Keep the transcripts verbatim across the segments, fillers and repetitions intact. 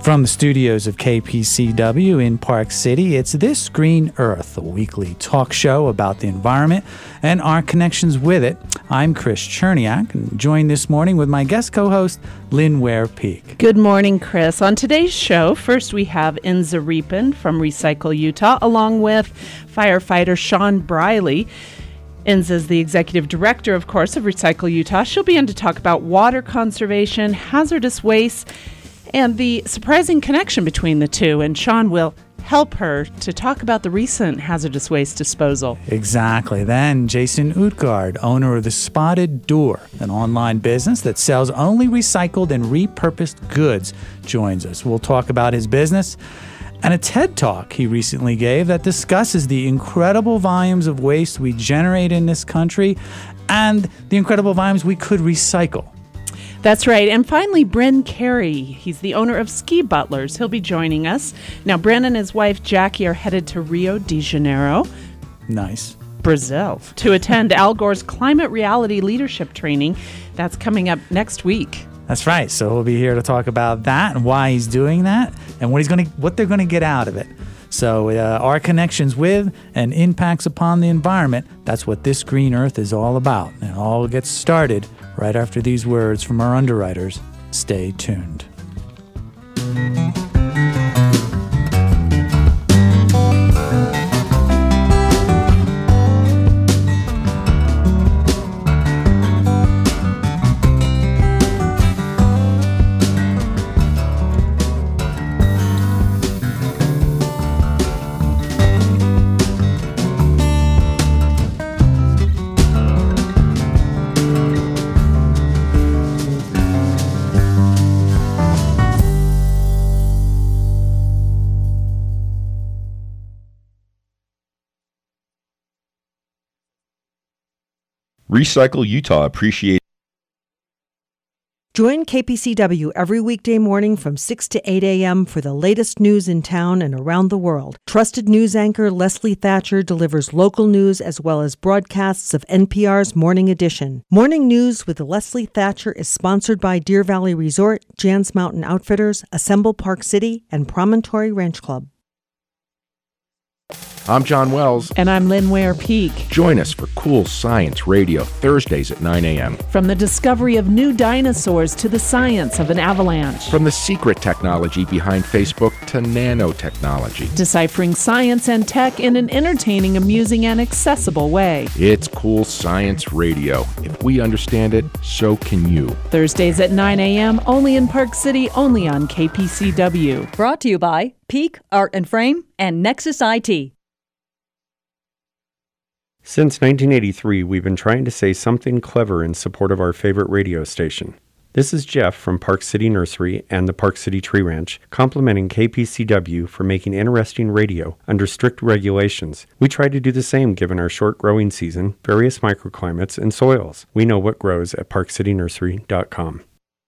From the studios of K P C W in Park City, it's This Green Earth, a weekly talk show about the environment and our connections with it. I'm Chris Cherniak, and joined this morning with my guest co-host, Lynn Ware-Peak. Good morning, Chris. On today's show, first we have Inza Riepin from Recycle Utah, along with firefighter Sean Briley. Inza is the executive director, of course, of Recycle Utah. She'll be in to talk about water conservation, hazardous waste, and the surprising connection between the two. And Sean will help her to talk about the recent hazardous waste disposal. Exactly. Then Jason Utgard, owner of The Spotted Door, an online business that sells only recycled and repurposed goods, joins us. We'll talk about his business and a TED Talk he recently gave that discusses the incredible volumes of waste we generate in this country and the incredible volumes we could recycle. That's right. And finally, Bryn Carey. He's the owner of Ski Butlers. He'll be joining us. Now, Bryn and his wife, Jackie, are headed to Rio de Janeiro. Nice. Brazil. To attend Al Gore's Climate Reality Leadership Training. That's coming up next week. That's right. So we'll be here to talk about that and why he's doing that and what he's going to, what they're going to get out of it. So uh, our connections with and impacts upon the environment, that's what This Green Earth is all about. And it all gets started right after these words from our underwriters. Stay tuned. Recycle Utah appreciates. Join K P C W every weekday morning from six to eight a.m. for the latest news in town and around the world. Trusted news anchor Leslie Thatcher delivers local news as well as broadcasts of N P R's Morning Edition. Morning News with Leslie Thatcher is sponsored by Deer Valley Resort, Jan's Mountain Outfitters, Assemble Park City, and Promontory Ranch Club. I'm John Wells. And I'm Lynn Ware-Peak. Join us for Cool Science Radio, Thursdays at nine a.m. From the discovery of new dinosaurs to the science of an avalanche. From the secret technology behind Facebook to nanotechnology. Deciphering science and tech in an entertaining, amusing, and accessible way. It's Cool Science Radio. If we understand it, so can you. Thursdays at nine a.m., only in Park City, only on K P C W. Brought to you by Peak Art and Frame and Nexus I T. Since nineteen eighty-three, we've been trying to say something clever in support of our favorite radio station. This is Jeff from Park City Nursery and the Park City Tree Ranch, complimenting K P C W for making interesting radio under strict regulations. We try to do the same given our short growing season, various microclimates, and soils. We know what grows at park city nursery dot com.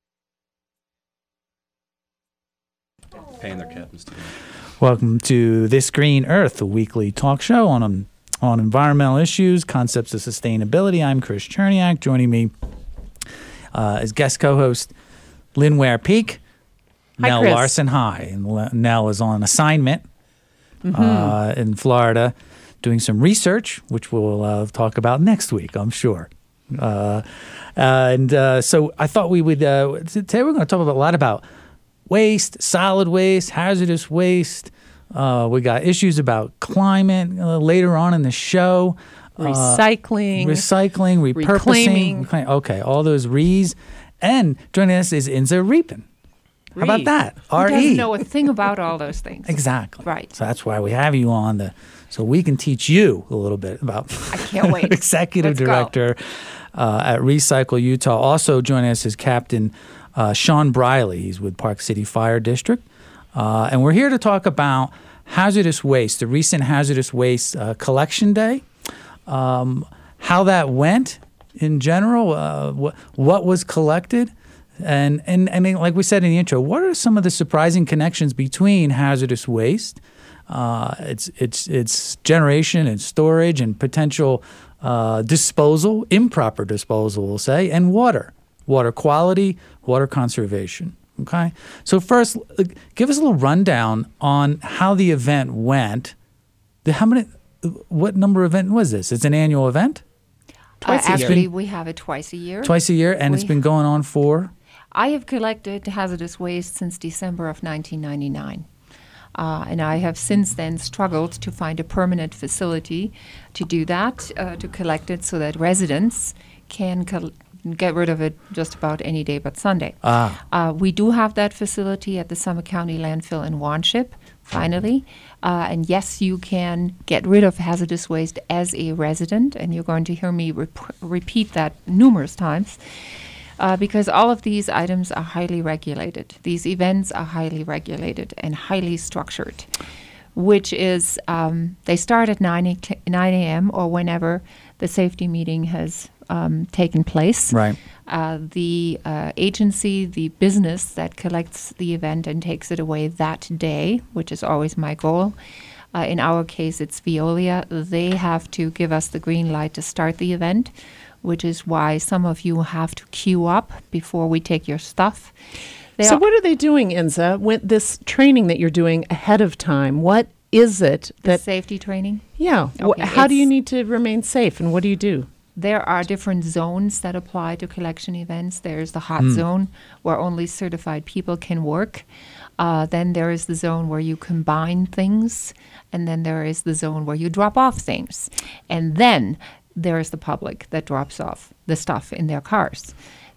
Paying their captains too. Welcome to This Green Earth, a weekly talk show on um, on environmental issues, concepts of sustainability. I'm Chris Cherniak. Joining me uh, as guest co-host Lynn Ware-Peak. Hi, Nell Chris. Larson. Hi. And Le- Nell is on assignment mm-hmm. uh, in Florida doing some research, which we'll uh, talk about next week, I'm sure. Uh, and uh, so I thought we would, uh, today we're going to talk about, a lot about waste, solid waste, hazardous waste. Uh, we got issues about climate uh, later on in the show. Recycling. Uh, recycling, repurposing. Reclaiming. Reclaim, okay, all those re's. And joining us is Inza Riepin. How about that? R E. Who doesn't know a thing about all those things. Exactly. Right. So that's why we have you on, the, so we can teach you a little bit about. I can't wait. Executive Let's Director uh, at Recycle Utah. Also joining us is Captain uh, Sean Briley. He's with Park City Fire District. Uh, and we're here to talk about hazardous waste, the recent hazardous waste uh, collection day, um, how that went in general, uh, wh- what was collected, and, and I mean, like we said in the intro, what are some of the surprising connections between hazardous waste, uh, its its its generation and storage and potential uh, disposal, improper disposal, we'll say, and water, water quality, water conservation. Okay. So first, uh, give us a little rundown on how the event went. The, how many? What number event was this? It's an annual event. Twice uh, actually, we have it twice a year. Twice a year, and we it's been going on for. I have collected hazardous waste since December of nineteen ninety-nine. Uh, and I have since then struggled to find a permanent facility to do that, uh, to collect it so that residents can col- get rid of it just about any day but Sunday. Ah. Uh, we do have that facility at the Summit County Landfill in Wanship, finally. Uh, and yes, you can get rid of hazardous waste as a resident, and you're going to hear me rep- repeat that numerous times. Uh, because all of these items are highly regulated. These events are highly regulated and highly structured, which is um, they start at nine a.m. or whenever the safety meeting has um, taken place. Right. Uh, the uh, agency, the business that collects the event and takes it away that day, which is always my goal. Uh, in our case, it's Veolia. They have to give us the green light to start the event, which is why some of you have to queue up before we take your stuff. They so are what are they doing, Inza, with this training that you're doing ahead of time? What is it the that... safety training? Yeah. Okay, Wh- how do you it's- need to remain safe, and what do you do? There are different zones that apply to collection events. There's the hot zone where only certified people can work. Uh, then there is the zone where you combine things. And then there is the zone where you drop off things. And then there is the public that drops off the stuff in their cars.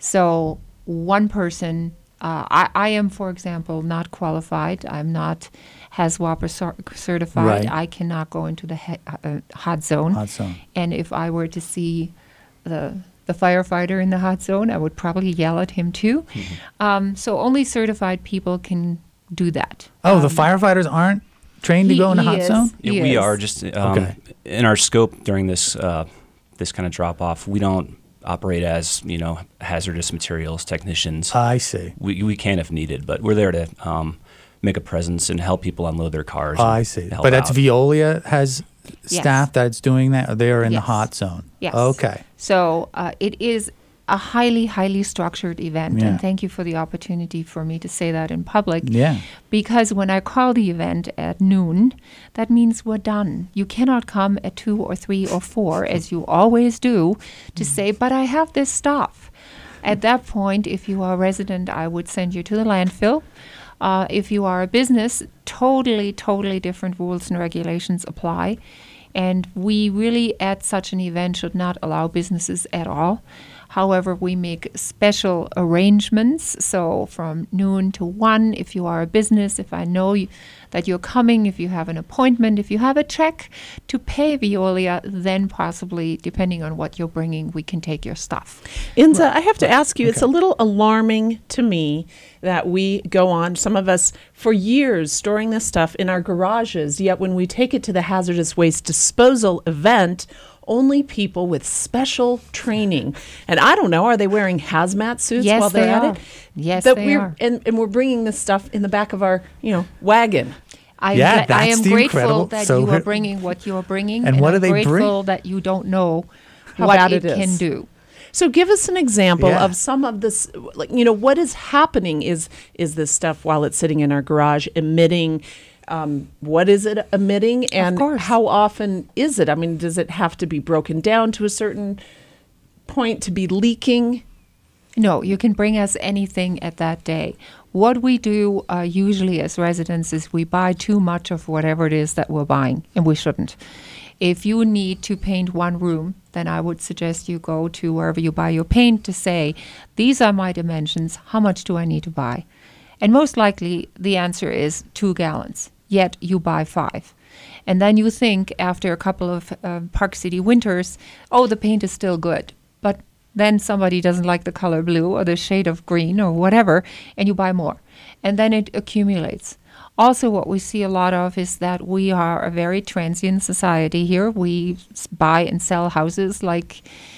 So one person, uh, I, I am, for example, not qualified. I'm not HAZWOP cer- certified. Right. I cannot go into the he- uh, hot zone. Hot zone. And if I were to see the the firefighter in the hot zone, I would probably yell at him too. Mm-hmm. Um, so only certified people can do that. Oh, the Um, firefighters aren't trained to he- go in the he hot is. zone? Yeah, He we is. are just um, Okay. in our scope during this uh, this kind of drop off. We don't operate as you know hazardous materials technicians. I see. we we can if needed, but we're there to um, make a presence and help people unload their cars. Oh, and I see. help But that's out. Veolia has Yes. staff that's doing that? Or they are in the Yes. hot zone? Yes. Okay. So uh, it is a highly, highly structured event. Yeah. And thank you for the opportunity for me to say that in public. Yeah. Because when I call the event at noon, that means we're done. You cannot come at two or three or four, as you always do, to say, but I have this stuff. At that point, if you are a resident, I would send you to the landfill. Uh, if you are a business, totally, totally different rules and regulations apply. And we really, at such an event, should not allow businesses at all. However, we make special arrangements. So from noon to one, if you are a business, if I know you, that you're coming, if you have an appointment, if you have a check to pay Veolia, then possibly, depending on what you're bringing, we can take your stuff. Inza, I have to ask you, it's a little alarming to me that we go on, some of us, for years storing this stuff in our garages, yet when we take it to the hazardous waste disposal event, only people with special training. And I don't know, are they wearing hazmat suits Yes, while they're they at are. it? Yes, that they we're, are. And, and we're bringing this stuff in the back of our, you know, wagon. I, Yeah, gla- I that's am the grateful incredible- that so you are here- bringing what you are bringing, And what do I'm they bring? grateful that you don't know How what bad it, it can is. do. So give us an example Yeah. of some of this, like, you know, what is happening is is this stuff while it's sitting in our garage emitting, um, what is it emitting and course. how often is it? I mean, does it have to be broken down to a certain point to be leaking? No, you can bring us anything at that day. What we do uh, usually as residents is we buy too much of whatever it is that we're buying, and we shouldn't. If you need to paint one room, then I would suggest you go to wherever you buy your paint to say, these are my dimensions, how much do I need to buy? And most likely the answer is two gallons, yet you buy five. And then you think after a couple of uh, Park City winters, oh, the paint is still good. But then somebody doesn't like the color blue or the shade of green or whatever, and you buy more. And then it accumulates. Also, what we see a lot of is that we are a very transient society here. We s- buy and sell houses like,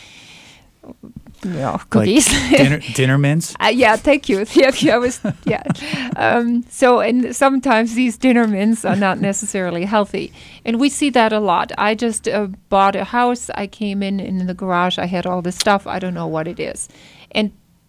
you know, cookies. Like dinner, dinner mints? Uh, yeah, thank you. Yeah, I was. Yeah. Um, so, and sometimes these dinner mints are not necessarily healthy, and we see that a lot. I just uh, bought a house. I came in in the garage. I had all this stuff. I don't know what it is, and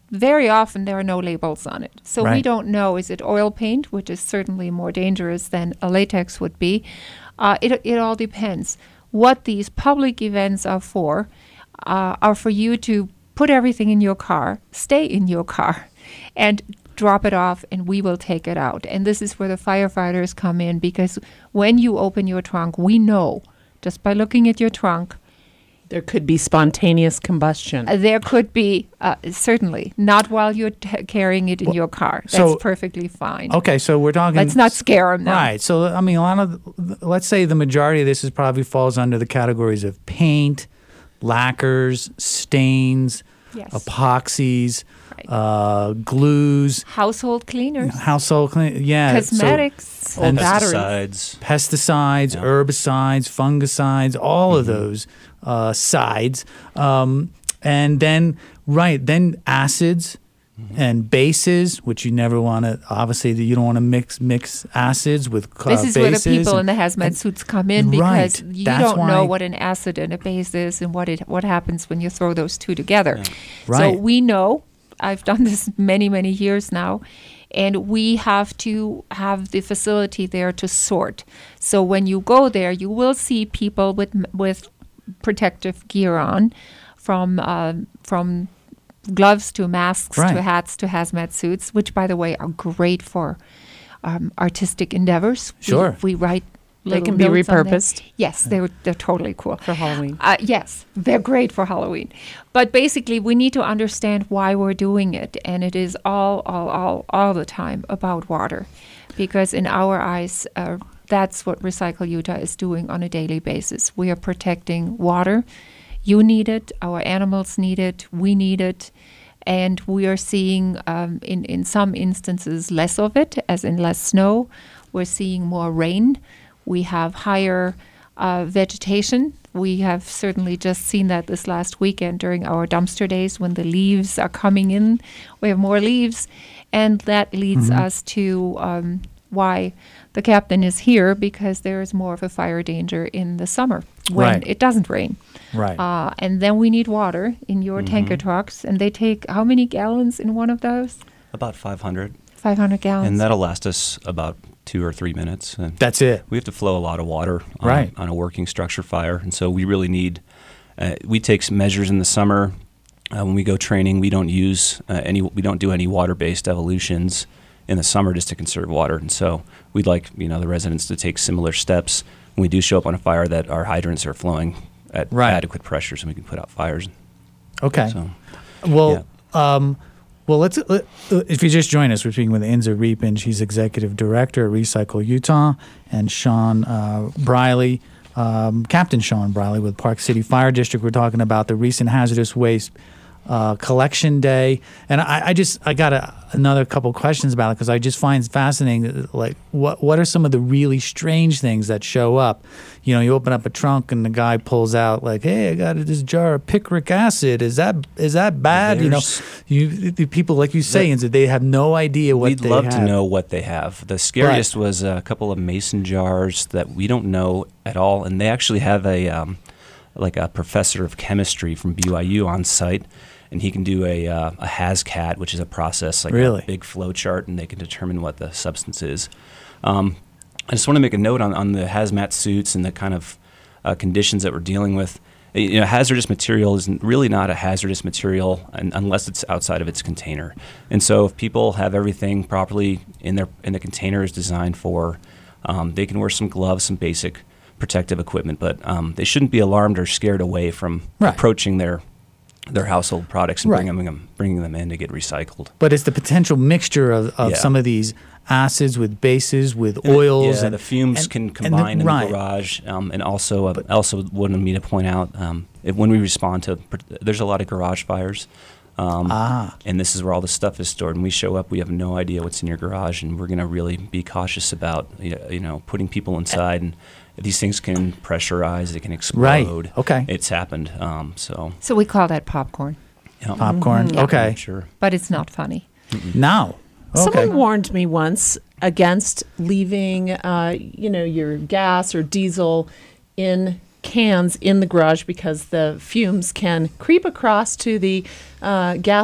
very often there are no labels on it. So we Right. don't know, is it oil paint, which is certainly more dangerous than a latex would be. Uh, it, it all depends. What these public events are for uh, are for you to put everything in your car, stay in your car, and drop it off, and we will take it out. And this is where the firefighters come in, because when you open your trunk, we know, just by looking at your trunk, There could be spontaneous combustion. uh, there could be, uh, certainly, not while you're t- carrying it in your car. That's so- perfectly fine. Okay, so we're talking. Let's not scare them now. Right. So I mean, a lot of, let's say the majority of this is probably falls under the categories of paint, lacquers, stains, Yes. epoxies, Right. uh, glues, Household cleaners, household clean. Yeah. so cosmetics, and batteries. Pesticides. pesticides, Yeah. herbicides, fungicides, all of those uh, sides, um, and then right then acids. And bases, which you never want to, obviously, you don't want to mix mix acids with uh, This is bases. where the people in and- the hazmat and- suits come in, Right. because you That's don't know why- what an acid and a base is and what it what happens when you throw those two together. So Right. we know. I've done this many many years now, and we have to have the facility there to sort. So when you go there, you will see people with m- with protective gear on, from um, from gloves to masks Right. to hats to hazmat suits, which, by the way, are great for um, artistic endeavors. We- Sure. We, write. They little can be notes on them. repurposed. Yes, they're they're totally cool For Halloween. Uh, yes, they're great for Halloween. But basically, we need to understand why we're doing it, and it is all, all, all, all the time about water, because in our eyes, uh, that's what Recycle Utah is doing on a daily basis. We are protecting water. You need it. Our animals need it. We need it. And we are seeing, um, in, in some instances, less of it, as in less snow. We're seeing more rain. We have higher uh, vegetation. We have certainly just seen that this last weekend during our dumpster days when the leaves are coming in. We have more leaves. And that leads us to um, why the captain is here, because there is more of a fire danger in the summer when Right. it doesn't rain. Right. Uh, and then we need water in your tanker trucks. And they take how many gallons in one of those? About five hundred. five hundred gallons. And that'll last us about two or three minutes. And That's it. we have to flow a lot of water on, Right. on a working structure fire. And so we really need, uh, we take some measures in the summer. Uh, when we go training, we don't use uh, any, we don't do any water-based evolutions in the summer just to conserve water. And so we'd like, you know, the residents to take similar steps when we do show up on a fire, that our hydrants are flowing at Right. adequate pressure so we can put out fires. Okay. So, Well, um, well, let's. Let, if you just join us, we're speaking with Inza Riepin. She's executive director at Recycle Utah, and Sean uh, Briley, um, Captain Sean Briley with Park City Fire District. We're talking about the recent hazardous waste uh, collection day, and I, I just I got a, another couple questions about it, because I just find it fascinating. Like, what what are some of the really strange things that show up? You know, you open up a trunk and the guy pulls out like, "Hey, I got this jar of picric acid. Is that is that bad?" You know, There's- you the people like you say, and they have no idea what We'd they love have. to know what they have. The scariest was a couple of mason jars that we don't know at all, and they actually have a um, like a professor of chemistry from B Y U on site, and he can do a uh, a HazCat, which is a process like Really? a big flow chart, and they can determine what the substance is. Um, I just want to make a note on, on the hazmat suits and the kind of uh, conditions that we're dealing with. You know, hazardous material is really not a hazardous material un- unless it's outside of its container. And so, if people have everything properly in their in the container is designed for, um, they can wear some gloves, some basic protective equipment, but um, they shouldn't be alarmed or scared away from Right. approaching their their household products and Right. bringing them bringing them in to get recycled. But it's the potential mixture of, of Yeah. some of these acids with bases, with And the- oils, yeah, and the fumes and- can and the- combine in right. the garage, um, and also, uh, also wanted me to point out um, if, when we respond to, there's a lot of garage fires, um, Ah. and this is where all the stuff is stored. And we show up, we have no idea what's in your garage, and we're going to really be cautious about you know putting people inside. And these things can pressurize, they can explode. Okay. It's happened. Um, so so we call that popcorn, yeah. Popcorn. Yeah. Okay. Sure. but it's not funny. Now. Okay. Someone warned me once against leaving, uh, you know, your gas or diesel in cans in the garage, because the fumes can creep across to the uh, gas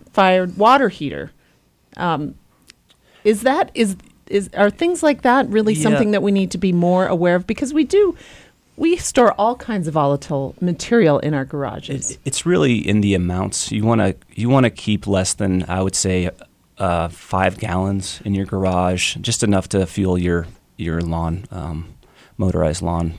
fired water heater. Um, is that is is are things like that really Yeah. something that we need to be more aware of? Because we do, we store all kinds of volatile material in our garages. It, it's really in the amounts. You want to you want to keep less than, I would say, uh, five gallons in your garage, just enough to fuel your your lawn, um, motorized lawn,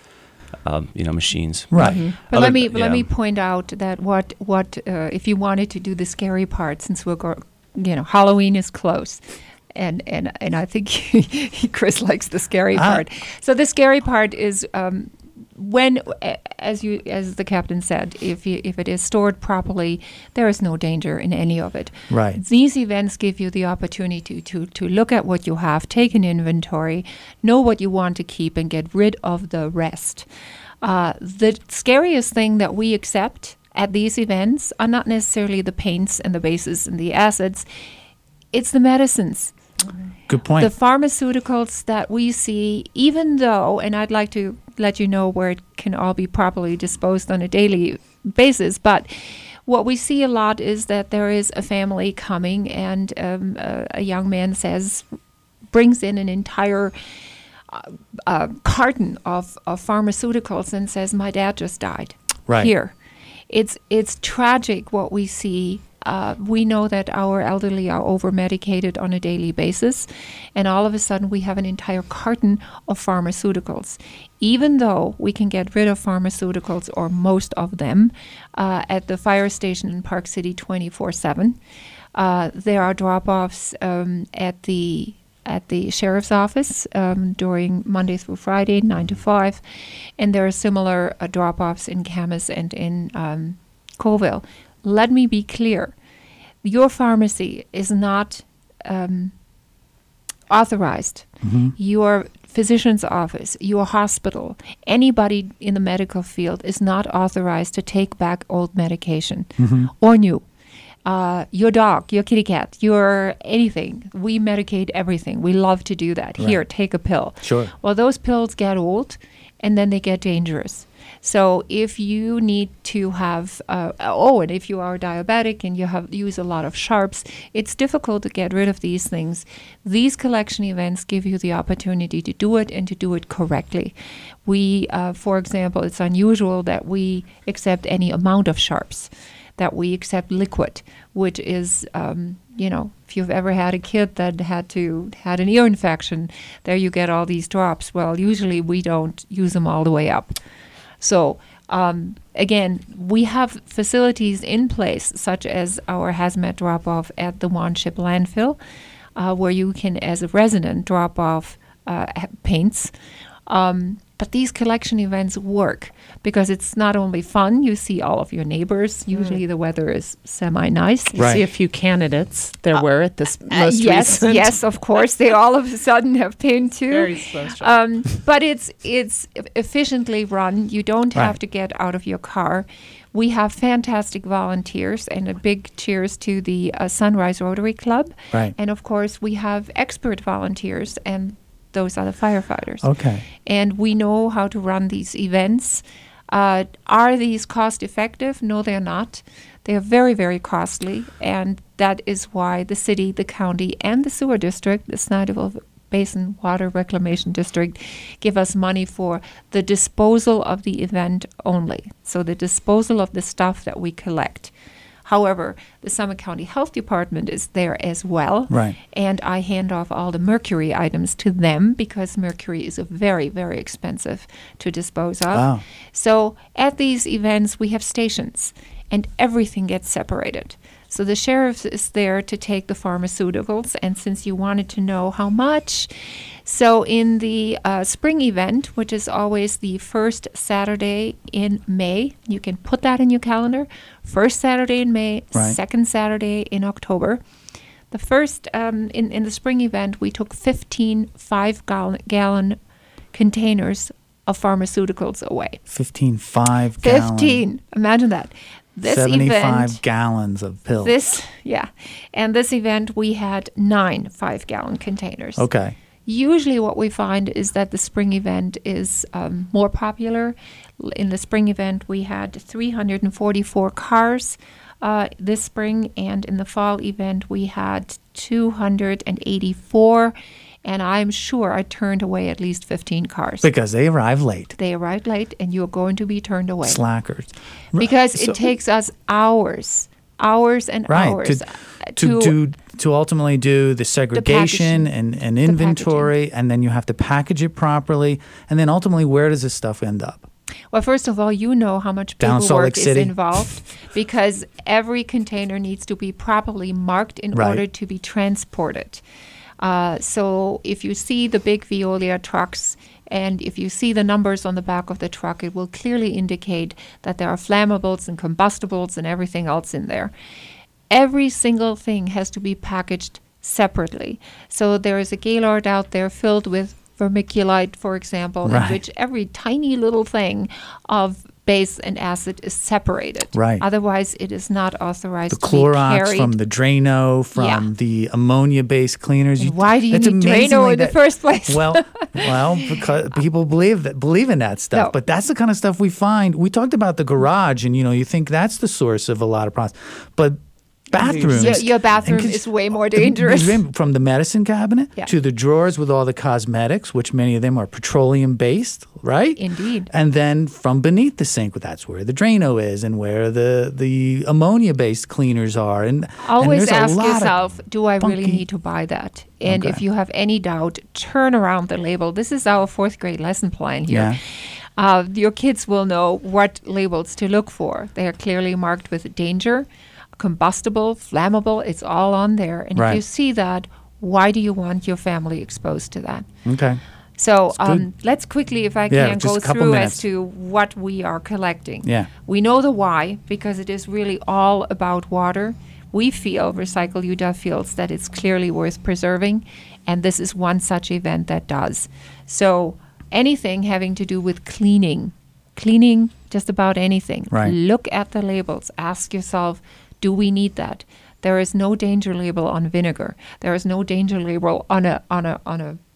um, you know, machines. Right. Mm-hmm. But Other- let me but let yeah. me point out that what what uh, if you wanted to do the scary part, since we're go, you know, Halloween is close, and and and I think Chris likes the scary Ah. part. So the scary part is um, when, a- as you as the captain said, if you, if it is stored properly, there is no danger in any of it. Right. These events give you the opportunity to to look at what you have, take an inventory, know what you want to keep, and get rid of the rest. Uh, the scariest thing that we accept at these events are not necessarily the paints and the bases and the acids. It's the medicines. Good point. The pharmaceuticals that we see, even though, and I'd like to let you know where it can all be properly disposed on a daily basis, but what we see a lot is that there is a family coming and um, a, a young man says, brings in an entire uh, uh, carton of, of pharmaceuticals and says, my dad just died Right. here. It's, it's tragic what we see. Uh, we know that our elderly are over-medicated on a daily basis, and all of a sudden we have an entire carton of pharmaceuticals. Even though we can get rid of pharmaceuticals, or most of them, uh, at the fire station in Park City twenty-four seven, uh, there are drop-offs um, at the at the sheriff's office um, during Monday through Friday, nine to five, and there are similar uh, drop-offs in Camas and in um, Colville. Let me be clear. Your pharmacy is not um, authorized. Mm-hmm. Your physician's office, your hospital, anybody in the medical field is not authorized to take back old medication Mm-hmm. or new. Uh, your dog, your kitty cat, your anything. We medicate everything. We love to do that. Right. Here, take a pill. Sure. Well, those pills get old and then they get dangerous. So if you need to have, uh, oh, and if you are diabetic and you have use a lot of sharps, it's difficult to get rid of these things. These collection events give you the opportunity to do it and to do it correctly. We, uh, for example, it's unusual that we accept any amount of sharps, that we accept liquid, which is, um, you know, if you've ever had a kid that had to had an ear infection, there you get all these drops. Well, usually we don't use them all the way up. So um, again, we have facilities in place, such as our hazmat drop-off at the Wanship landfill, uh, where you can, as a resident, drop off uh, ha- paints. Um, but these collection events work because it's not only fun, you see all of your neighbors. Usually the weather is semi-nice. You Right. see a few candidates. There were at this Uh, most yes, recent. yes, of course. They all of a sudden have paint too. Very social. Um, but it's it's e- efficiently run. You don't have Right. to get out of your car. We have fantastic volunteers, and a big cheers to the uh, Sunrise Rotary Club. Right. And of course, we have expert volunteers, and those are the firefighters. Okay. And we know how to run these events. Uh, are these cost effective? No, they're not. They are very, very costly, and that is why the city, the county, and the sewer district, the Snyderville Basin Water Reclamation District, give us money for the disposal of the event only. So the disposal of the stuff that we collect. However, the Summit County Health Department is there as well. Right. And I hand off all the mercury items to them because mercury is a very, very expensive to dispose of. Wow. So at these events, we have stations and everything gets separated. So the sheriff is there to take the pharmaceuticals. And since you wanted to know how much, so in the uh, spring event, which is always the first Saturday in May, you can put that in your calendar. First Saturday in May, Right. second Saturday in October. The first, um, in, in the spring event, we took fifteen five-gallon containers of pharmaceuticals away. fifteen five gallon. fifteen. Imagine that. This seventy-five event, gallons of pills. this, yeah. And this event, we had nine five-gallon containers. Okay. Usually what we find is that the spring event is um, more popular. L- In the spring event, we had three hundred forty-four cars uh, this spring, and in the fall event we had two hundred eighty-four, and I'm sure I turned away at least fifteen cars. Because they arrive late. They arrived late, and you're going to be turned away. Slackers. Because So- it takes us hours, hours and Right, hours to, uh, to, to, to ultimately do the segregation packaging. and, and inventory, and then you have to package it properly, and then ultimately, where does this stuff end up? Well, first of all, you know how much Down Salt paperwork Lake is City. involved because every container needs to be properly marked in Right. order to be transported. Uh, so if you see the big Veolia trucks and if you see the numbers on the back of the truck, it will clearly indicate that there are flammables and combustibles and everything else in there. Every single thing has to be packaged separately. So there is a Gaylord out there filled with vermiculite, for example, Right. in which every tiny little thing of base and acid is separated. Right. Otherwise, it is not authorized The to be Clorox carried. from the Drano, from Yeah. the ammonia-based cleaners. And why do you it's need Drano amazingly in the that- first place? well, well, because people believe that believe in that stuff. No. But that's the kind of stuff we find. We talked about the garage, and you know, you think that's the source of a lot of problems, but bathrooms. Your- your bathroom and is way more the- dangerous. From the medicine cabinet Yeah. to the drawers with all the cosmetics, which many of them are petroleum-based, right? Indeed. And then from beneath the sink, that's where the Drano is, and where the the ammonia-based cleaners are. And and Always there's a ask lot of yourself, do I really funky- need to buy that? And if Okay. you have any doubt, turn around the label. This is our fourth grade lesson plan here. Yeah. Uh, your kids will know what labels to look for. They are clearly marked with danger, combustible, flammable. It's all on there. And Right. if you see that, why do you want your family exposed to that? Okay. So That's good. um, let's quickly, if I Yeah, can, just go a couple through minutes. as to what we are collecting. Yeah. We know the why because it is really all about water. We feel, Recycle Utah feels, that it's clearly worth preserving, and this is one such event that does. So anything having to do with cleaning, cleaning just about anything. Right. Look at the labels. Ask yourself, do we need that? There is no danger label on vinegar. There is no danger label on a on a on a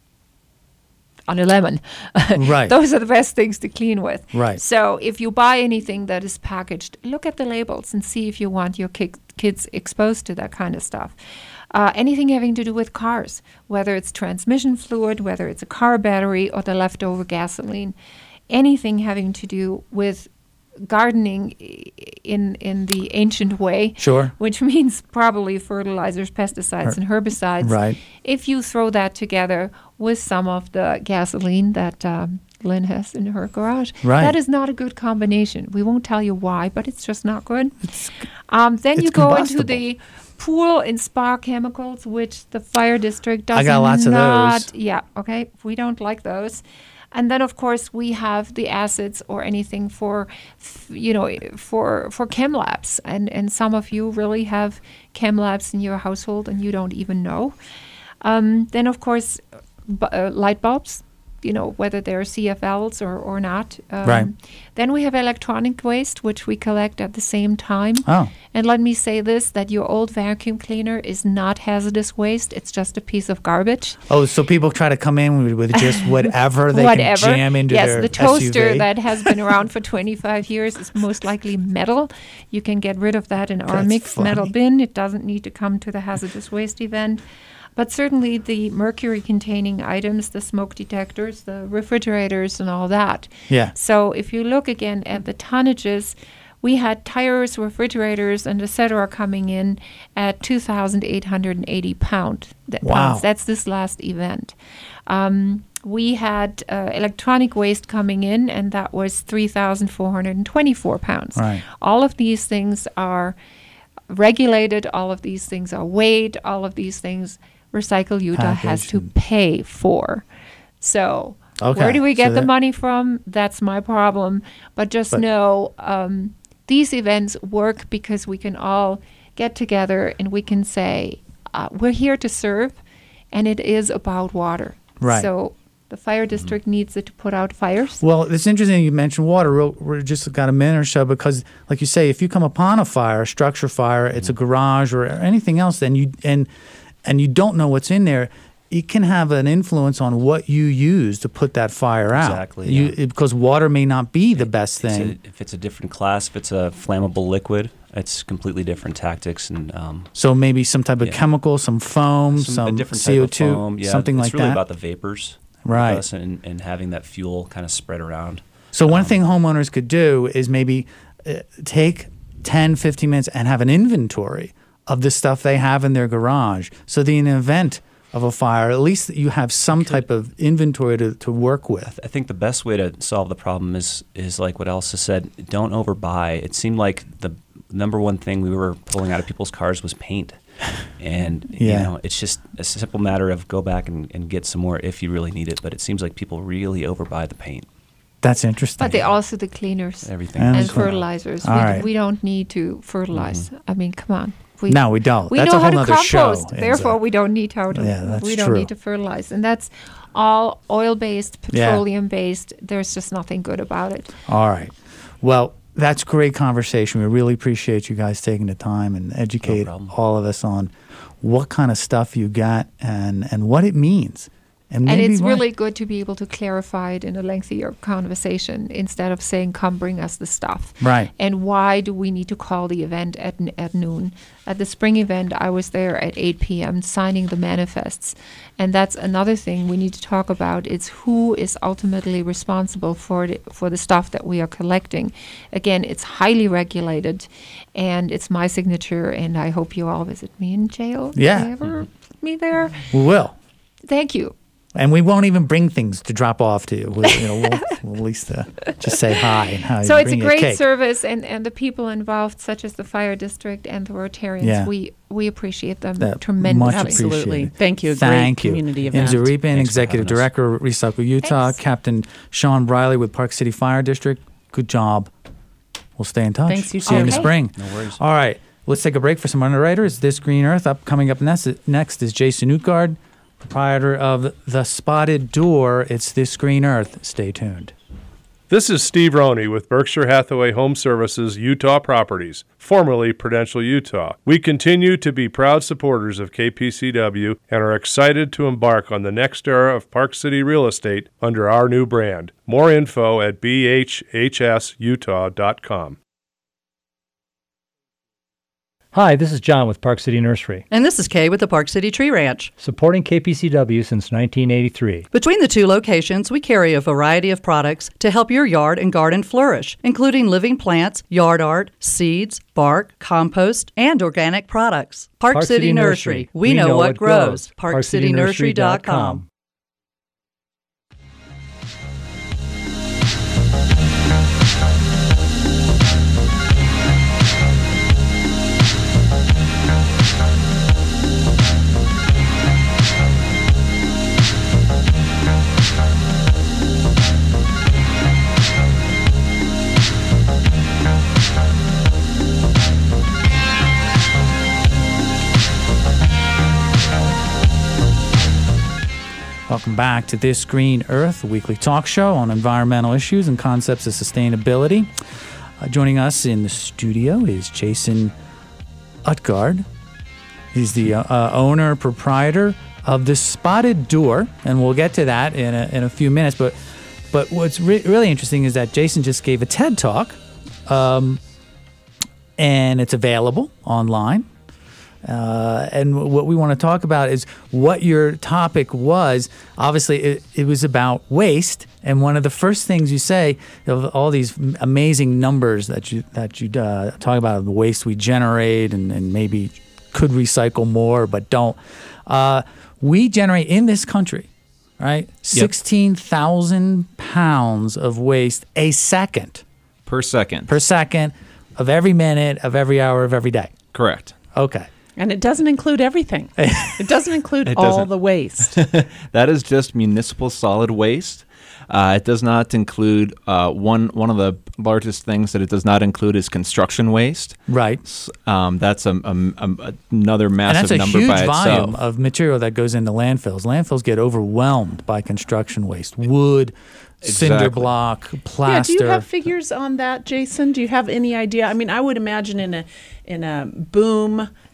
on a lemon. Right. Those are the best things to clean with. Right. So if you buy anything that is packaged, look at the labels and see if you want your ki- kids exposed to that kind of stuff. Uh, anything having to do with cars, whether it's transmission fluid, whether it's a car battery or the leftover gasoline, anything having to do with gardening i- in in the ancient way, Sure. which means probably fertilizers, pesticides, and herbicides. Right. If you throw that together with some of the gasoline that um, Lynn has in her garage, Right. that is not a good combination. We won't tell you why, but it's just not good. Um, then it's you go into combustible. the pool and spa chemicals, which the fire district does I got lots of not. those. Yeah, okay. We don't like those. And then, of course, we have the acids or anything for, f- you know, for for chem labs. And, and some of you really have chem labs in your household and you don't even know. Um, then, of course, bu- uh, light bulbs, you know, whether they're C F Ls or, or not. Um, Right. Then we have electronic waste, which we collect at the same time. Oh. And let me say this, that your old vacuum cleaner is not hazardous waste. It's just a piece of garbage. Oh, so people try to come in with, with just whatever they Whatever. can jam into yes, their the toaster S U V. that has been around for twenty-five years is most likely metal. You can get rid of that in our That's mixed metal funny. bin. It doesn't need to come to the hazardous waste event. But certainly the mercury-containing items, the smoke detectors, the refrigerators, and all that. Yeah. So if you look again at the tonnages, we had tires, refrigerators, and et cetera coming in at two thousand eight hundred eighty pound, th- Wow. pounds. That's this last event. Um, we had uh, electronic waste coming in, and that was three thousand four hundred twenty-four pounds. Right. All of these things are regulated. All of these things are weighed. All of these things Recycle Utah has to Packaged. pay for. So Okay, where do we so get the that- money from? That's my problem. But just But- know um, these events work because we can all get together and we can say, uh, we're here to serve, and it is about water. Right. So the fire district needs it to put out fires. Well, it's interesting you mentioned water. Real, we're just got a minute or so because, like you say, if you come upon a fire, a structure fire, it's a garage or anything else, then you and and you don't know what's in there. it can have an influence on what you use to put that fire out. Exactly, You, yeah. it- because water may not be the best It's thing. a, if it's a different class, if it's a flammable liquid, it's completely different tactics and um, So maybe some type of Yeah. chemical, some foam, some, some, a different type C O of two, foam. Yeah, something it's like really that. about the vapors, with Right. us and, and having that fuel kind of spread around. So one Um, thing homeowners could do is maybe uh, take ten, fifteen minutes and have an inventory of the stuff they have in their garage. So that in the event of a fire, at least you have some type of inventory to, to work with. I think the best way to solve the problem is is like what Elsa said. Don't overbuy. It seemed like the number one thing we were pulling out of people's cars was paint, and Yeah. you know it's just a simple matter of go back and, and get some more if you really need it. But it seems like people really overbuy the paint. That's interesting. But they also the cleaners Everything. And and the clean- fertilizers. All we, right. we don't need to fertilize. I mean, come on. We, No, we don't. We That's know a whole how to nother show, compost. Enza. Therefore, we don't need how to. Yeah, that's we don't true. need to fertilize, and that's all oil-based, Yeah. petroleum-based. There's just nothing good about it. All right. Well, that's great conversation. We really appreciate you guys taking the time and educate problem. all of us on what kind of stuff you got and, and what it means. And, And maybe it's why- really good to be able to clarify it in a lengthier conversation instead of saying, come bring us the stuff. Right. And why do we need to call the event at, n- at noon? At the spring event, I was there at eight p.m. signing the manifests. And that's another thing we need to talk about. It's who is ultimately responsible for the, for the stuff that we are collecting. Again, it's highly regulated, and it's my signature, and I hope you all visit me in jail. Yeah. If you ever put me there. We will. Thank you. And we won't even bring things to drop off to you. We'll, you know, we'll, we'll at least uh, just say hi and how So you it's a bring you great cake. service, and, and the people involved, such as the fire district and the Rotarians, Yeah. we we appreciate them That tremendously. much Absolutely. appreciated. Thank you. A Thank great you. community event. Enza Ripin, Thanks for Executive having us. Director of Recycle Utah, Thanks. Captain Sean Briley with Park City Fire District. Good job. We'll stay in touch. Thanks, you See you in the too. Okay. spring. No worries. All right. Let's take a break for some underwriters. This Green Earth. Up coming up next, next is Jason Utgard, proprietor of The Spotted Door. It's This Green Earth. Stay tuned. This is Steve Roney with Berkshire Hathaway Home Services Utah Properties, formerly Prudential Utah. We continue to be proud supporters of K P C W and are excited to embark on the next era of Park City real estate under our new brand. More info at b h h s utah dot com. Hi, this is John with Park City Nursery, And this is Kay with the Park City Tree Ranch. supporting K P C W since nineteen eighty-three. Between the two locations, we carry a variety of products to help your yard and garden flourish, including living plants, yard art, seeds, bark, compost, and organic products. Park, Park City, City Nursery. Nursery. We, know, what grows. park city nursery dot com. Welcome back to This Green Earth, a weekly talk show on environmental issues and concepts of sustainability. Uh, joining us in the studio is Jason Utgard. He's the uh, uh, owner, proprietor of The Spotted Door, and we'll get to that in a, in a few minutes. But but what's re- really interesting is that Jason just gave a TED Talk, um, and it's available online. Uh, and what we want to talk about is what your topic was. Obviously, it, it was about waste, and one of the first things you say of all these amazing numbers that you that you uh, talk about the waste we generate, and, and maybe could recycle more but don't. Uh, we generate in this country, right, sixteen thousand pounds of waste a second Per second. per second of every minute of every hour of every day. Correct. Okay. And it doesn't include everything. It doesn't include It all doesn't. the waste. That is just municipal solid waste. Uh, it does not include uh, one one of the largest things that it does not include is construction waste. Right. S- Um, that's a, a, a, another And massive that's a number huge by volume itself. of material that goes into landfills. Landfills get overwhelmed by construction waste, wood, cinder Exactly. block, Yeah, plaster. do you have figures on that, Jason? Do you have any idea? I mean, I would imagine in a in a boom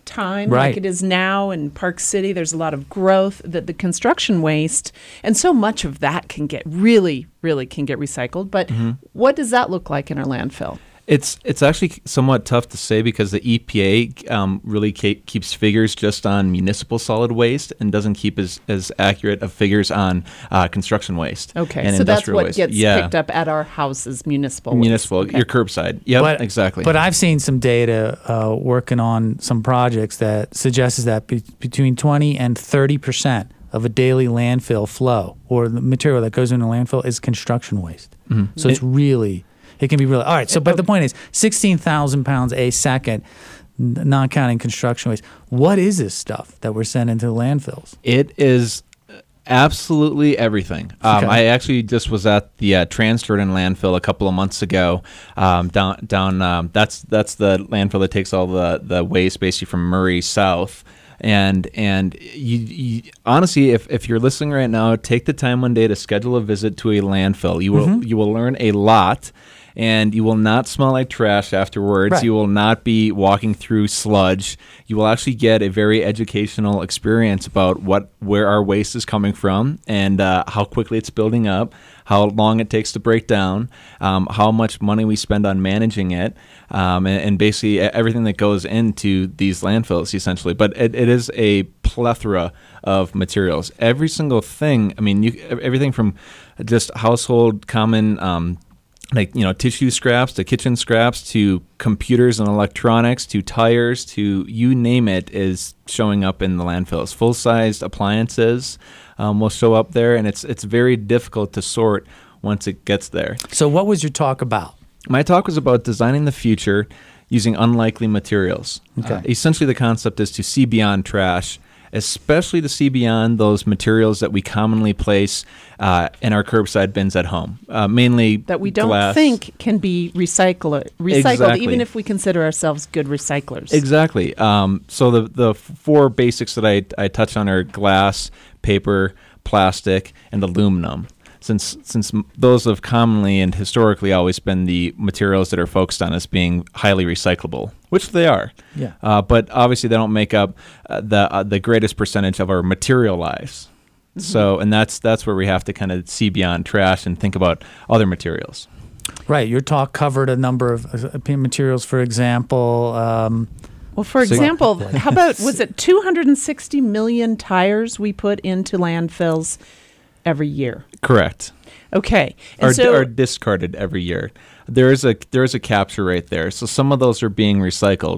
time Right. like it is now in Park City. There's a lot of growth, that the construction waste, and so much of that can get really, really can get recycled. But Mm-hmm. what does that look like in our landfill? It's it's actually somewhat tough to say because the E P A um, really ke- keeps figures just on municipal solid waste and doesn't keep as, as accurate of figures on uh, construction waste. Okay, and so that's industrial what waste. gets yeah. picked up at our houses, municipal waste. Municipal, Okay. your curbside. Yep, But- exactly. But I've seen some data uh, working on some projects that suggests that be- between twenty and thirty percent of a daily landfill flow or the material that goes into landfill is construction waste. Mhm. So it's really, it can be really, all right. So, but the point is sixteen thousand pounds a second, n- not counting construction waste. What is this stuff that we're sending to the landfills? It is absolutely everything. Um, Okay. I actually just was at the uh, Trans-Jordan landfill a couple of months ago. Um, down, down. Um, that's that's the landfill that takes all the, the waste basically from Murray south. And and you, you honestly, if, if you're listening right now, take the time one day to schedule a visit to a landfill. You will Mhm. you will learn a lot. And you will not smell like trash afterwards. Right. You will not be walking through sludge. You will actually get a very educational experience about what where our waste is coming from and uh, how quickly it's building up, how long it takes to break down, um, how much money we spend on managing it, um, and, and basically everything that goes into these landfills, essentially. But it, it is a plethora of materials. Every single thing. I mean, you, everything from just household common. Um, like, you know, tissue scraps to kitchen scraps to computers and electronics to tires to you name it is showing up in the landfills. Full-sized appliances um, will show up there, and it's it's very difficult to sort once it gets there. So what was your talk about? My talk was about designing the future using unlikely materials. Okay. Uh, essentially, the concept is to see beyond trash, especially to see beyond those materials that we commonly place uh, in our curbside bins at home, uh, mainly That we don't glass. think can be recycled, recycled Exactly. even if we consider ourselves good recyclers. Exactly. Um, so the the four basics that I, I touch on are glass, paper, plastic, and aluminum. Since since m- those have commonly and historically always been the materials that are focused on as being highly recyclable, which they are. Yeah. Uh, but obviously they don't make up uh, the uh, the greatest percentage of our material lives. So and that's that's where we have to kind of see beyond trash and think about other materials. Right. Your talk covered a number of uh, materials, for example. Um, Well, for So- example, how about, was it two hundred sixty million tires we put into landfills every year? Correct. Okay. And Are, so, are discarded every year. There is a there is a capture right there. So some of those are being recycled,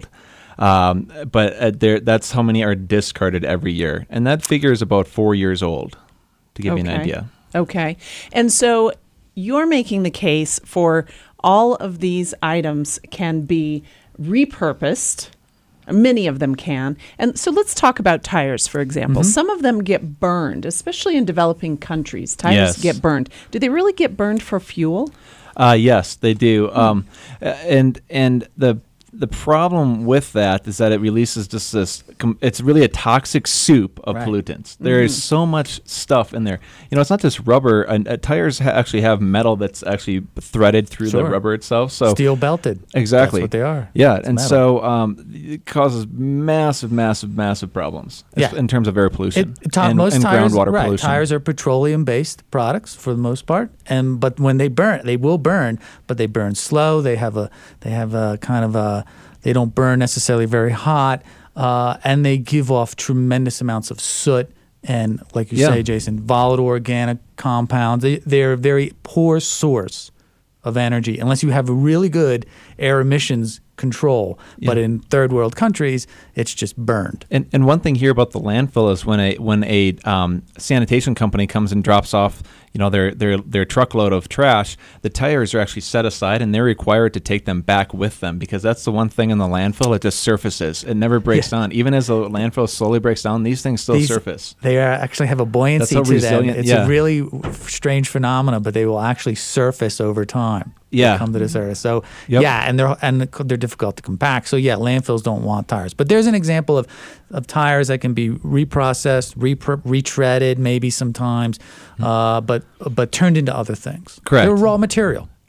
um, but uh, there that's how many are discarded every year, and that figure is about four years old. To give you an Okay. idea. Okay. And so you're making the case for all of these items can be repurposed. Many of them can. And so let's talk about tires, for example. Mhm. Some of them get burned, especially in developing countries. Tires Yes. get burned. Do they really get burned for fuel? Uh, yes, they do. Um, uh, and and the the problem with that is that it releases just this. Com- it's really a toxic soup of Right. pollutants. There is so much stuff in there. You know, it's not just rubber. And uh, tires ha- actually have metal that's actually threaded through the Sure. rubber itself. So Steel belted. Exactly. That's what they are. Yeah, It's and metal. so um, it causes massive, massive, massive problems. Yeah. in terms of air pollution It, to- and, most and tires, groundwater right, pollution. tires are petroleum-based products for the most part, and but when they burn, they will burn, but they burn slow. They have a they have a kind of a they don't burn necessarily very hot, uh, and they give off tremendous amounts of soot and, like you Yeah. say, Jason, volatile organic compounds. They, they're a very poor source of energy unless you have a really good air emissions control. Yeah. But in third world countries, it's just burned. And and one thing here about the landfill is when a when a um, sanitation company comes and drops off, you know, their their their truckload of trash, the tires are actually set aside and they're required to take them back with them because that's the one thing in the landfill, it just surfaces. It never breaks Yeah. down. Even as the landfill slowly breaks down, these things still These- surface. They are, actually have a buoyancy That's how to them. resilient- It's yeah. a really strange phenomena, but they will actually surface over time. They Yeah. come to this earth. So Yep. yeah, and they're and they're difficult to compact. So yeah, landfills don't want tires. But there's an example of, of tires that can be reprocessed, repro- retreaded, maybe sometimes, uh, but but turned into other things. Correct. They're raw material.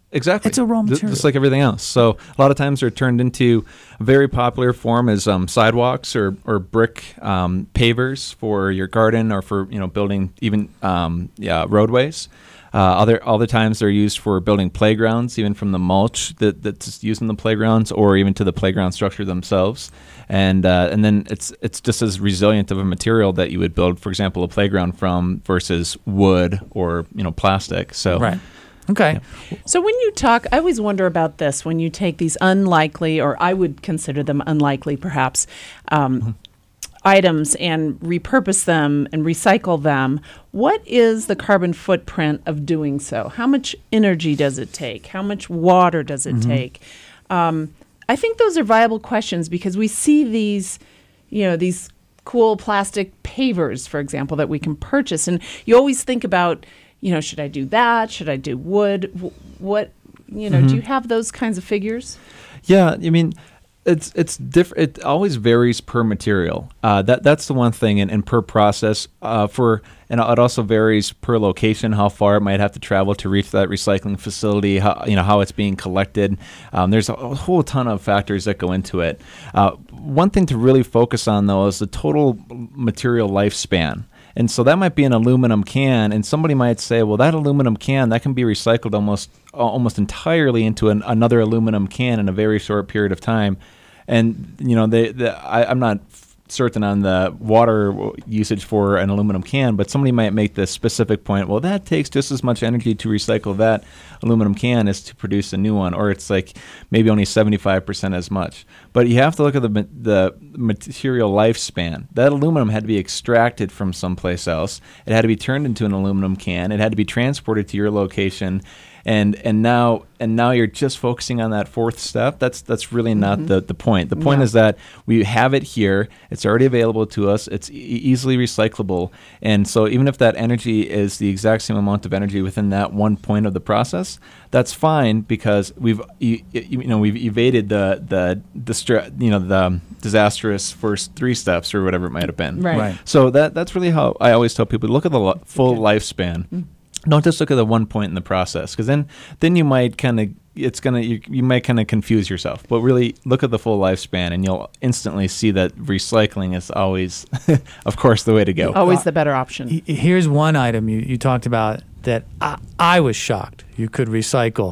Exactly. It's a raw Ju- material. Just like everything else. So a lot of times they're turned into a very popular form as um, sidewalks or, or brick um, pavers for your garden or for, you know, building even um, yeah, roadways. Uh, other other times they're used for building playgrounds, even from the mulch that, that's used in the playgrounds, or even to the playground structure themselves. And uh, and then it's it's just as resilient of a material that you would build, for example, a playground from versus wood or, you know, plastic. So Right. Okay. So when you talk, I always wonder about this. When you take these unlikely, or I would consider them unlikely perhaps, um, mm-hmm. items and repurpose them and recycle them, what is the carbon footprint of doing so? How much energy does it take? How much water does it mm-hmm. take? Um, I think those are viable questions because we see these, you know, these cool plastic pavers, for example, that we can purchase. And you always think about, you know, should I do that? Should I do wood? What, you know, mm-hmm. do you have those kinds of figures? Yeah, I mean, it's it's different. It always varies per material. Uh, that that's the one thing, and, and per process. Uh, for and it also varies per location, how far it might have to travel to reach that recycling facility. How you know how it's being collected. Um, there's a whole ton of factors that go into it. Uh, one thing to really focus on though is the total material lifespan. And so that might be an aluminum can, and somebody might say, well, that aluminum can, that can be recycled almost almost entirely into an, another aluminum can in a very short period of time. And, you know, they, they, I, I'm not certain on the water usage for an aluminum can, but somebody might make this specific point, well, that takes just as much energy to recycle that aluminum can as to produce a new one, or it's like maybe only seventy-five percent as much. But you have to look at the the material lifespan. That aluminum had to be extracted from someplace else. It had to be turned into an aluminum can. It had to be transported to your location. And and now and now you're just focusing on that fourth step. That's that's really not mm-hmm. the, the point. The point yeah. is that we have it here. It's already available to us. It's e- easily recyclable. And so even if that energy is the exact same amount of energy within that one point of the process, that's fine because we've you, you know we've evaded the the distra- you know the disastrous first three steps or whatever it might have been. Right. right. So that that's really how I always tell people, look at the lo- full okay. lifespan. Mm-hmm. Don't just look at the one point in the process, because then, then you might kind of it's gonna you, you might kind of confuse yourself. But really, look at the full lifespan, and you'll instantly see that recycling is always, of course, the way to go. Always the better option. Here's one item you, you talked about that I, I was shocked you could recycle,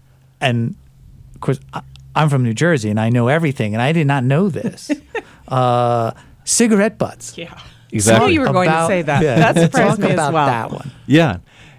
and of course I, I'm from New Jersey and I know everything, and I did not know this. uh, cigarette butts. Yeah. Exactly. I knew you were going about, to say that. Yeah. That surprised Talk me about as well. that one. Yeah.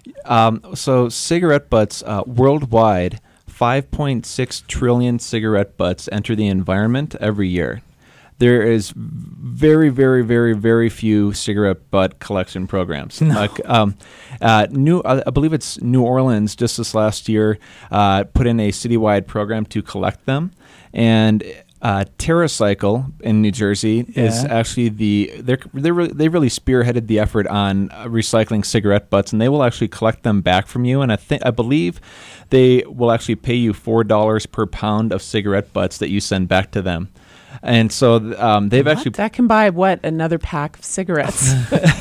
Um, so cigarette butts uh, worldwide, five point six trillion cigarette butts enter the environment every year. There is very, very, very, very few cigarette butt collection programs. No. Like, um, uh, New, I believe it's New Orleans just this last year uh, put in a citywide program to collect them, and Uh, TerraCycle in New Jersey yeah. is actually the they're they really, they really spearheaded the effort on uh, recycling cigarette butts, and they will actually collect them back from you. And I think I believe they will actually pay you four dollars per pound of cigarette butts that you send back to them. And so um, they've what? actually that can buy what another pack of cigarettes.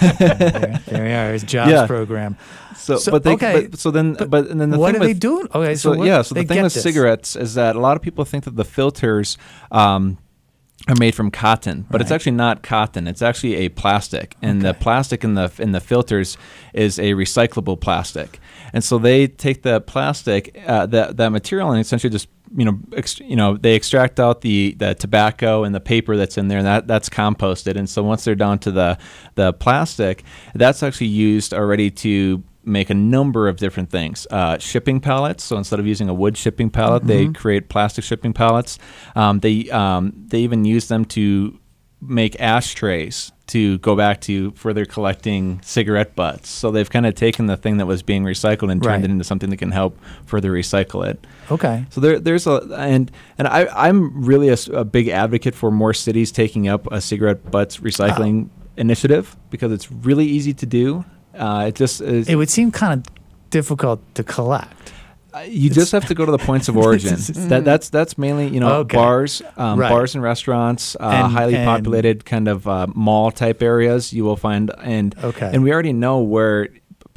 there, there you are. It's Jobs yeah. program. So, so but they, okay. but, so then, but, but and then the what thing are with, they doing? Okay, so, so what, yeah, so the they thing get with this. cigarettes is that a lot of people think that the filters um, are made from cotton, but right. it's actually not cotton. It's actually a plastic, and okay. the plastic in the in the filters is a recyclable plastic. And so they take the plastic, uh, that that material, and essentially just you know, ex- you know, they extract out the, the tobacco and the paper that's in there, and that, that's composted. And so once they're down to the the plastic, that's actually used already to make a number of different things. Uh, shipping pallets. So instead of using a wood shipping pallet, mm-hmm. they create plastic shipping pallets. Um, they um, they even use them to make ashtrays to go back to further collecting cigarette butts. So they've kind of taken the thing that was being recycled and turned right. it into something that can help further recycle it. Okay. So there, there's a and and I, I'm really a, a big advocate for more cities taking up a cigarette butts recycling oh. initiative, because it's really easy to do. Uh, it just is, it would seem kind of difficult to collect. Uh, you it's, just have to go to the points of origin. that that's that's mainly you know okay. bars, um, right. bars and restaurants, uh, and, highly and populated kind of uh, mall type areas. You will find and okay. and we already know where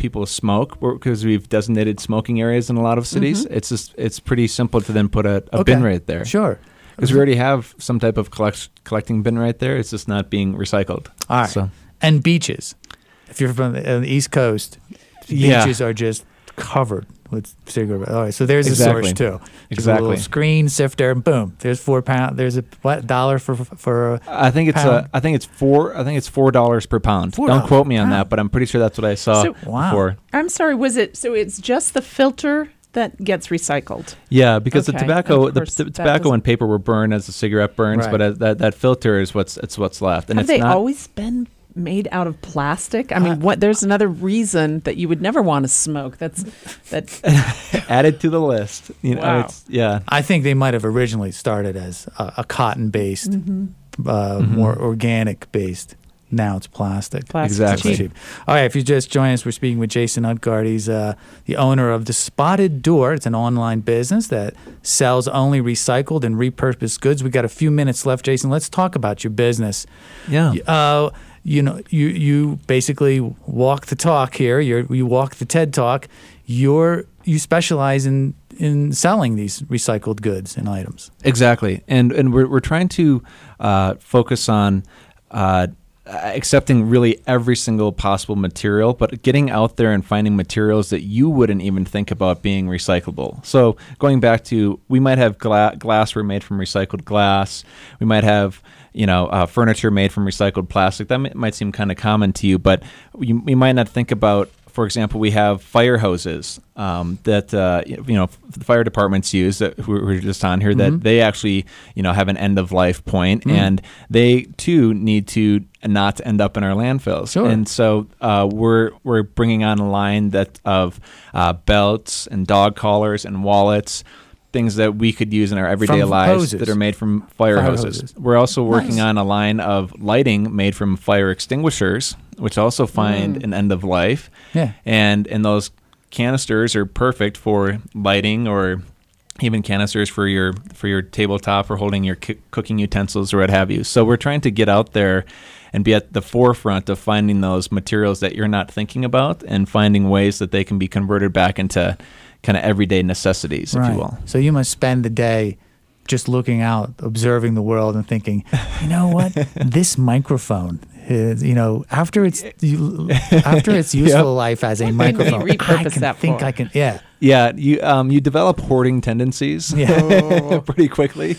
people smoke because we've designated smoking areas in a lot of cities. Mhm. It's just it's pretty simple to then put a, a Okay. bin right there. Sure. Because we already have some type of collect, collecting bin right there. It's just not being recycled. All right. So, And beaches. If you're from the, uh, the East Coast, Yeah. beaches are just covered with cigarette. All right, so there's Exactly. a source too. Just Exactly. A little screen sifter, and boom, there's four pound. There's a what dollar for for. A I think it's pound? uh, I think it's four. I think it's four dollars per pound. Four Don't dollars quote me on per that, pound. but I'm pretty sure that's what I saw So- Wow. before. I'm sorry, was it so it's just the filter that gets recycled? Yeah, because Okay, the tobacco, of the, course, the that tobacco doesn't- and paper were burned as the cigarette burns, Right. but uh, that that filter is what's it's what's left, and Have it's they not. always been made out of plastic? I mean, what? There's another reason that you would never want to smoke. That's that. added to the list. You know, Wow. it's yeah. I think they might have originally started as a, a cotton based, Mhm. uh, Mhm. more organic based. Now it's plastic. Plastic's Exactly. cheap. All right, if you just join us, we're speaking with Jason Utgard. He's uh, the owner of The Spotted Door. It's an online business that sells only recycled and repurposed goods. We got a few minutes left, Jason. Let's talk about your business. Yeah. Uh, you know, you you basically walk the talk here. You you walk the TED Talk. You're you specialize in in selling these recycled goods and items. Exactly, and and we're we're trying to uh, focus on uh, accepting really every single possible material, but getting out there and finding materials that you wouldn't even think about being recyclable. So going back to, we might have gla- glassware made from recycled glass. We might have, you know, uh, furniture made from recycled plastic. That m- might seem kind of common to you, but you, you might not think about. For example, we have fire hoses um, that uh, you know the fire departments use that we were just on here. Mhm. That they actually you know have an end of life point, Mm. and they too need to not end up in our landfills. Sure. And so uh, we're we're bringing on a line that of uh, belts and dog collars and wallets. Things that we could use in our everyday From lives hoses. that are made from fire, Fire hoses. hoses. We're also working Nice. on a line of lighting made from fire extinguishers, which also find Mm. an end of life. Yeah. And and those canisters are perfect for lighting, or even canisters for your for your tabletop or holding your c- cooking utensils or what have you. So we're trying to get out there and be at the forefront of finding those materials that you're not thinking about, and finding ways that they can be converted back into kind of everyday necessities, if you will. So you must spend the day just looking out, observing the world, and thinking, you know what, this microphone is, you know, after its you, after its useful Yep. life as a What can we microphone, I repurpose can that think for? I can, yeah. Yeah, you um, you develop hoarding tendencies Yeah. pretty quickly.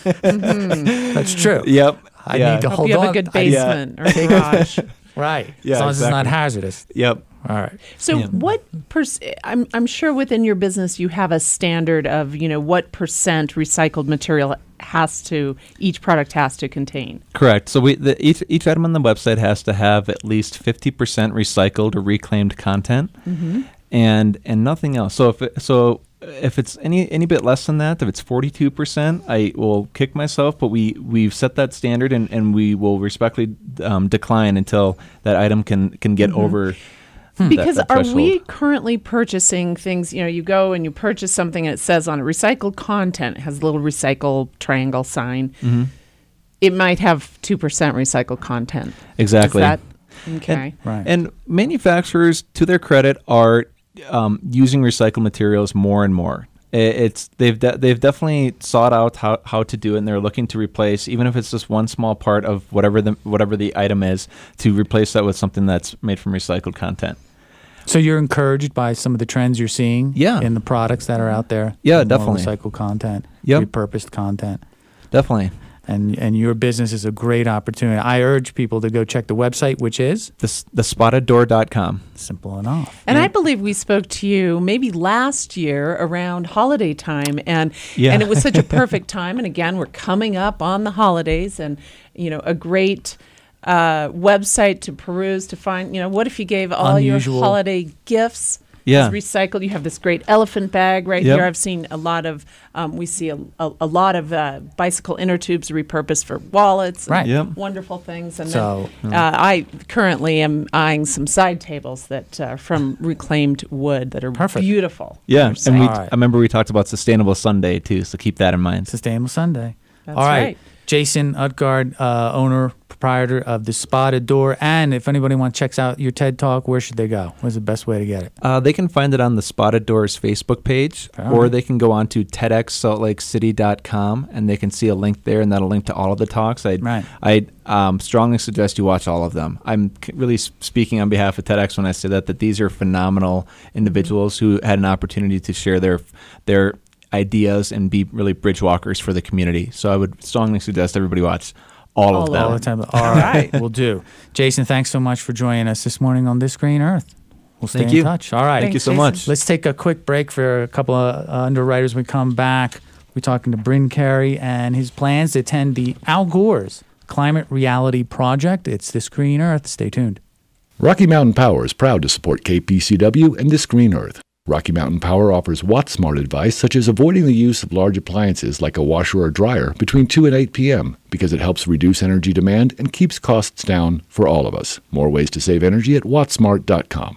That's true. Yep. I yeah. need to Hope hold you have on. a good I- basement or Take- garage. right. Yeah, as long as it's not exactly. hazardous. Yep. All right. So Yeah. what pers- I'm I'm sure within your business you have a standard of, you know, what percent recycled material has to each product has to contain. Correct. So we the, each each item on the website has to have at least fifty percent recycled or reclaimed content, Mm-hmm. and and nothing else. So if it, so if it's any any bit less than that, if it's forty-two percent, I will kick myself. But we we've set that standard, and, and we will respectfully um, decline until that item can can get Mhm. over. that- Because that are threshold. we currently purchasing things, you know, you go and you purchase something and it says on it recycled content, it has a little recycle triangle sign. Mhm. It might have two percent recycled content. Exactly. Is that okay? Right. And manufacturers, to their credit, are um, using recycled materials more and more. I- It's they've de- they've definitely sought out how, how to do it, and they're looking to replace, even if it's just one small part of whatever the whatever the item is, to replace that with something that's made from recycled content. So you're encouraged by some of the trends you're seeing Yeah. in the products that are out there? Yeah, More definitely. recycled content, Yep. repurposed content. Definitely. And and your business is a great opportunity. I urge people to go check the website, which is The, s- the spotted door dot com. simple enough. And I believe we spoke to you maybe last year around holiday time, and Yeah. and it was such a perfect time. And again, we're coming up on the holidays, and you know, a great uh, website to peruse to find. You know, what if you gave all Unusual. your holiday gifts Yeah. as recycled? You have this great elephant bag right Yep. here. I've seen a lot of. Um, we see a, a, a lot of uh, bicycle inner tubes repurposed for wallets. and Right. Yep. Wonderful things. And So, then, uh, I currently am eyeing some side tables that uh, from reclaimed wood that are Perfect. beautiful. Yeah, They're and we, All right. I remember we talked about Sustainable Sunday too, so keep that in mind. Sustainable Sunday. That's All right. right. Jason Utgard, uh, owner, proprietor of The Spotted Door. And if anybody wants to check out your TED Talk, where should they go? What's the best way to get it? Uh, they can find it on the Spotted Doors Facebook page, All or right. they can go on to TEDx Salt Lake City dot com, and they can see a link there, and that'll link to all of the talks. I Right. I um, strongly suggest you watch all of them. I'm c- really s- speaking on behalf of TEDx when I say that, that these are phenomenal individuals who had an opportunity to share their their ideas and be really bridge walkers for the community. So I would strongly suggest everybody watch all, all of them. All the time. All right. We'll do. Jason, thanks so much for joining us this morning on This Green Earth. We'll stay Thank in you. touch. All right. Thank you Thanks, so Jason. much. Let's take a quick break for a couple of uh, underwriters. When we come back, we're talking to Bryn Carey and his plans to attend the Al Gore's Climate Reality Project. It's This Green Earth. Stay tuned. Rocky Mountain Power is proud to support K P C W and This Green Earth. Rocky Mountain Power offers Watt-Smart advice such as avoiding the use of large appliances like a washer or dryer between two and eight p.m. because it helps reduce energy demand and keeps costs down for all of us. More ways to save energy at watt smart dot com.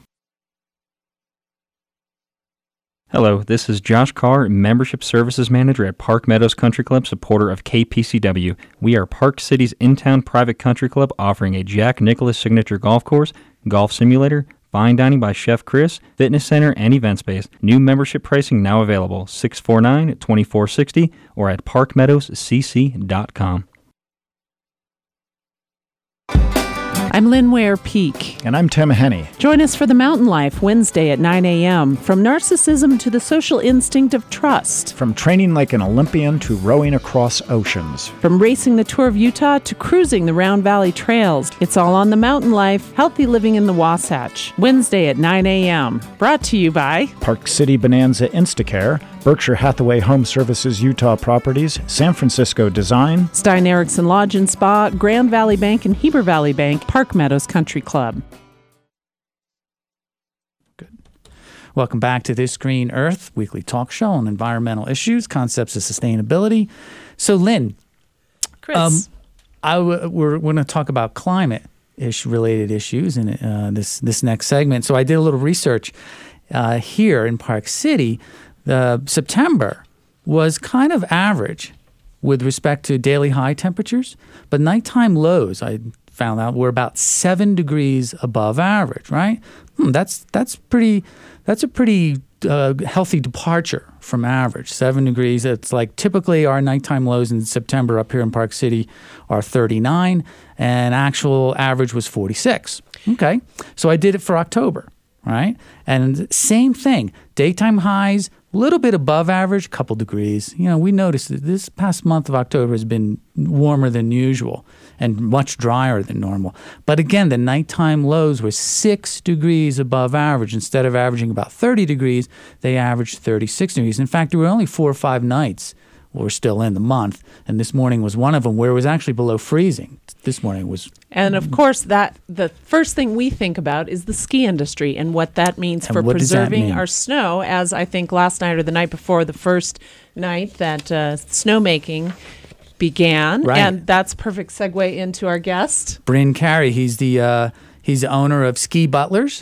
Hello, this is Josh Carr, Membership Services Manager at Park Meadows Country Club, supporter of K P C W. We are Park City's in-town private country club offering a Jack Nicklaus signature golf course, golf simulator, fine dining by Chef Chris, fitness center, and event space. New membership pricing now available, six four nine, two four six zero or at park meadows c c dot com. I'm Lynn Ware Peak. And I'm Tim Henney. Join us for the Mountain Life Wednesday at nine a.m. From narcissism to the social instinct of trust. From training like an Olympian to rowing across oceans. From racing the Tour of Utah to cruising the Round Valley trails. It's all on the Mountain Life, healthy living in the Wasatch. Wednesday at nine a.m. Brought to you by Park City Bonanza Instacare, Berkshire Hathaway Home Services Utah Properties, San Francisco Design, Stein Erickson Lodge and Spa, Grand Valley Bank and Heber Valley Bank, Park Meadows Country Club. Good. Welcome back to This Green Earth, weekly talk show on environmental issues, concepts of sustainability. So, Lynn, Chris, um, I w- we're, we're going to talk about climate ish related issues in uh, this this next segment. So, I did a little research uh, here in Park City. The September was kind of average with respect to daily high temperatures, but nighttime lows, I found out, were about seven degrees above average, right? Hmm, that's that's pretty that's a pretty uh, healthy departure from average. Seven degrees. It's like typically our nighttime lows in September up here in Park City are thirty-nine, and actual average was forty-six. Okay, so I did it for October, right? And same thing, daytime highs, a little bit above average, couple degrees. You know, we noticed that this past month of October has been warmer than usual and much drier than normal. But again, the nighttime lows were six degrees above average. Instead of averaging about thirty degrees, they averaged thirty-six degrees. In fact, there were only four or five nights we're still in the month, and this morning was one of them where it was actually below freezing. This morning was... And of course, that the first thing we think about is the ski industry and what that means And for what does that preserving mean? our snow, as I think last night or the night before, the first night that uh, snowmaking began. Right. And that's a perfect segue into our guest. Bryn Carey, he's the uh, he's the owner of Ski Butlers,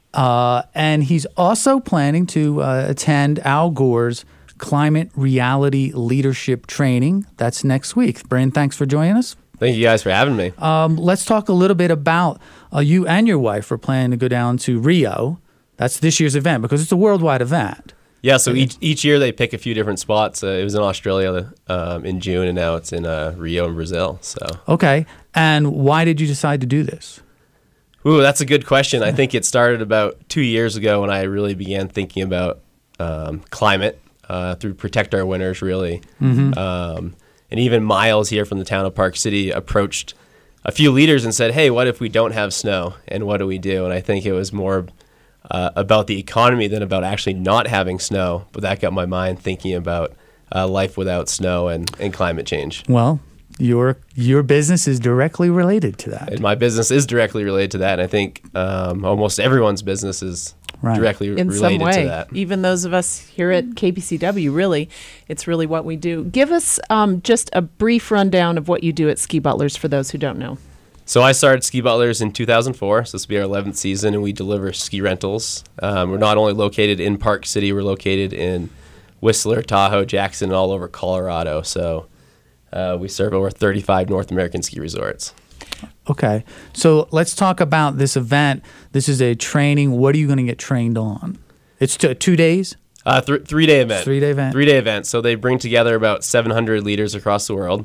uh, and he's also planning to uh, attend Al Gore's Climate Reality Leadership Training. That's next week. Bryn, thanks for joining us. Thank you guys for having me. Um, let's talk a little bit about uh, you and your wife are planning to go down to Rio. That's this year's event because it's a worldwide event. Yeah, so each each year they pick a few different spots. Uh, it was in Australia um, in June, and now it's in uh, Rio in Brazil. So Okay, and why did you decide to do this? Ooh, that's a good question. I think it started about two years ago when I really began thinking about um, climate uh, through Protect Our Winters, really. Mhm. Um, and even Miles here from the town of Park City approached a few leaders and said, hey, what if we don't have snow, and what do we do? And I think it was more uh, about the economy than about actually not having snow, but that got my mind thinking about uh, life without snow and, and climate change. Well, your your business is directly related to that. And my business is directly related to that, and I think um, almost everyone's business is Right. directly In related some way, to that. even those of us here at K P C W, really, it's really what we do. Give us um, just a brief rundown of what you do at Ski Butlers for those who don't know. So I started Ski Butlers in two thousand four, so this will be our eleventh season, and we deliver ski rentals. Um, we're not only located in Park City, we're located in Whistler, Tahoe, Jackson, and all over Colorado. So Uh, we serve over thirty-five North American ski resorts. Okay. So let's talk about this event. This is a training. What are you going to get trained on? It's t- two days? Uh, th- three-day event. Three-day event. Three-day event. So they bring together about seven hundred leaders across the world,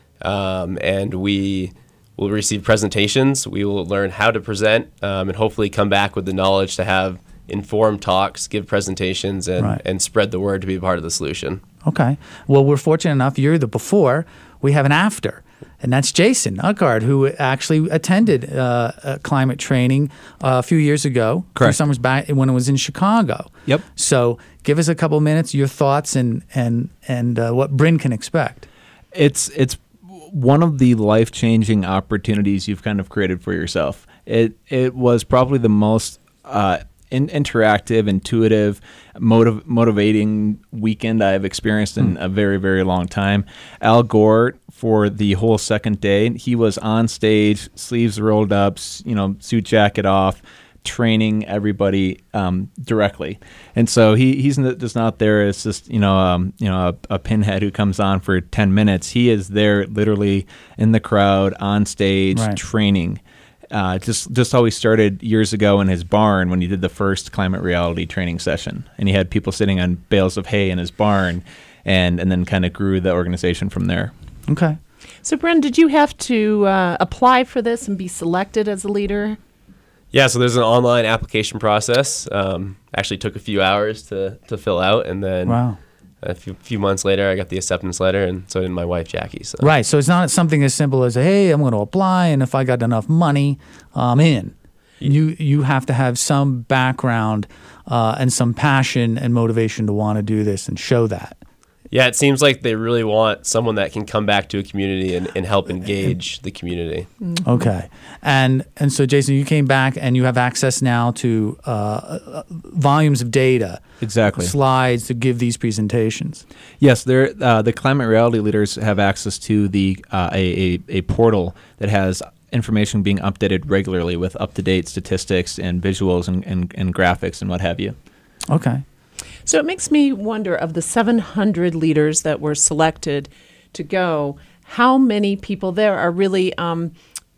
um, and we will receive presentations. We will learn how to present, um, and hopefully come back with the knowledge to have informed talks, give presentations, and, Right. and spread the word to be a part of the solution. Okay. Well, we're fortunate enough. You're the before. We have an after. And that's Jason Uckard, who actually attended uh, uh, climate training uh, a few years ago. Correct. A few summers back when it was in Chicago. Yep. So give us a couple minutes, your thoughts, and and and uh, what Bryn can expect. It's it's one of the life-changing opportunities you've kind of created for yourself. It it was probably the most uh, in, interactive, intuitive, motiv- motivating weekend I've experienced in a very, very long time. Al Gore, for the whole second day, he was on stage, sleeves rolled up, s- you know, suit jacket off, training everybody um, directly. And so he he's n- just not there as just, you know, um, you know, a, a pinhead who comes on for ten minutes. He is there literally in the crowd, on stage, Right. training. Uh, just just how he started years ago in his barn when he did the first climate reality training session. And he had people sitting on bales of hay in his barn, and, and then kind of grew the organization from there. Okay. So, Bryn, did you have to uh, apply for this and be selected as a leader? Yeah, so there's an online application process. Um, actually took a few hours to, to fill out, and then Wow. a few, few months later, I got the acceptance letter, and so did my wife, Jackie. So. Right. So it's not something as simple as, hey, I'm going to apply, and if I got enough money, I'm in. You you have to have some background uh, and some passion and motivation to want to do this and show that. Yeah, it seems like they really want someone that can come back to a community and, and help engage the community. Okay. And and so, Jason, you came back and you have access now to uh, volumes of data. Exactly. Slides to give these presentations. Yes, there. Uh, the climate reality leaders have access to the uh, a, a a portal that has information being updated regularly with up-to-date statistics and visuals and, and, and graphics and what have you. Okay. So it makes me wonder, of the seven hundred leaders that were selected to go, how many people there are really um,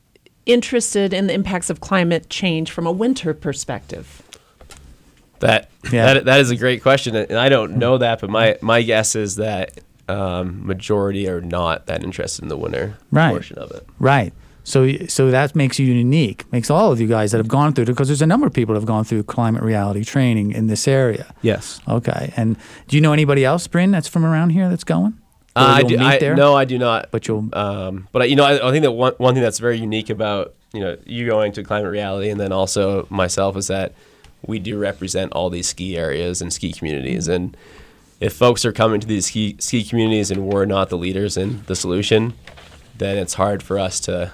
interested in the impacts of climate change from a winter perspective? That Yeah. that that is a great question, and I don't know that, but my, my guess is that um, majority are not that interested in the winter Right. portion of it. Right. So so that makes you unique, makes all of you guys that have gone through it, because there's a number of people that have gone through climate reality training in this area. Yes. Okay. And do you know anybody else, Bryn, that's from around here that's going? Or Uh, I you'll do. meet I, there? no, I do not. But you'll. Um, but I, you know, I, I think that one one thing that's very unique about you know you going to climate reality, and then also myself, is that we do represent all these ski areas and ski communities. And if folks are coming to these ski ski communities and we're not the leaders in the solution, then it's hard for us to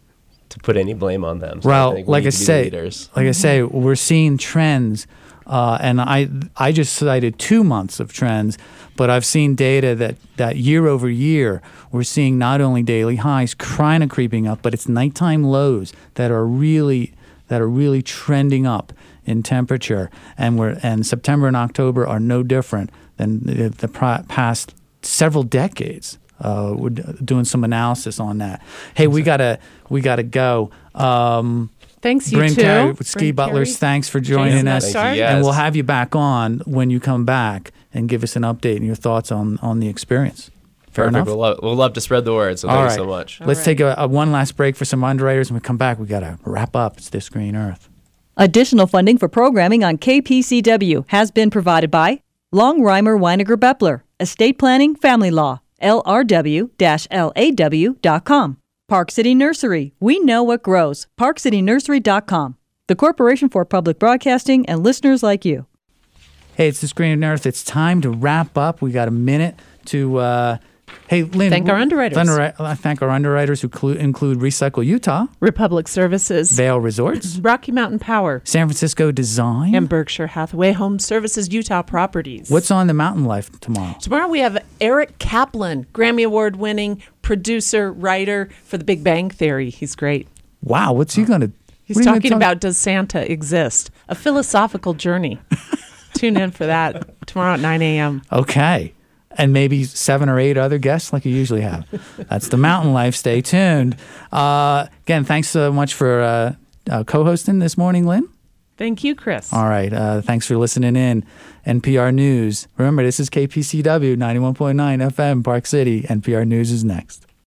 to put any blame on them. So I Well, think we like need I to be the say, leaders. like I say, we're seeing trends, uh, and I I just cited two months of trends, but I've seen data that, that year over year we're seeing not only daily highs kind of creeping up, but it's nighttime lows that are really that are really trending up in temperature, and we're and September and October are no different than the, the pri- past several decades. Uh, we're d- doing some analysis on that. Hey, we gotta we gotta go. Um, Thanks, you Bryn too. Carey with Ski Bryn Butlers, Carey. thanks for joining Jason us, Uckard. Thank you, and yes. we'll have you back on when you come back and give us an update and your thoughts on on the experience. Fair Perfect. enough. We'll love, we'll love to spread the word. So All thank right. you so much. Let's right. take a, a one last break for some underwriters, and we come back. We gotta wrap up. It's This Green Earth. Additional funding for programming on K P C W has been provided by Longheimer Weiniger Beppler, Estate Planning Family Law, L R W L A W dot com. Park City Nursery, we know what grows, park city nursery dot com. The Corporation for Public Broadcasting and listeners like you. Hey, it's This Green Earth. It's time to wrap up. We got a minute to. Uh, hey, Lynn. Thank our underwriters. Underwri- I thank our underwriters who clu- include Recycle Utah, Republic Services, Vail Resorts, Rocky Mountain Power, San Francisco Design, and Berkshire Hathaway Home Services Utah Properties. What's on the Mountain Life tomorrow? Tomorrow we have Eric Kaplan, Grammy Award winning producer, writer for The Big Bang Theory. He's great. Wow, what's he gonna? He's what are you gonna talking talk- about Does Santa Exist? A philosophical journey. Tune in for that tomorrow at nine a.m. Okay. and maybe seven or eight other guests like you usually have. That's the Mountain Life. Stay tuned. Uh, again, thanks so much for uh, uh, co-hosting this morning, Lynn. Thank you, Chris. All right. Uh, thanks for listening in. N P R News. Remember, this is K P C W ninety-one point nine F M, Park City. N P R News is next.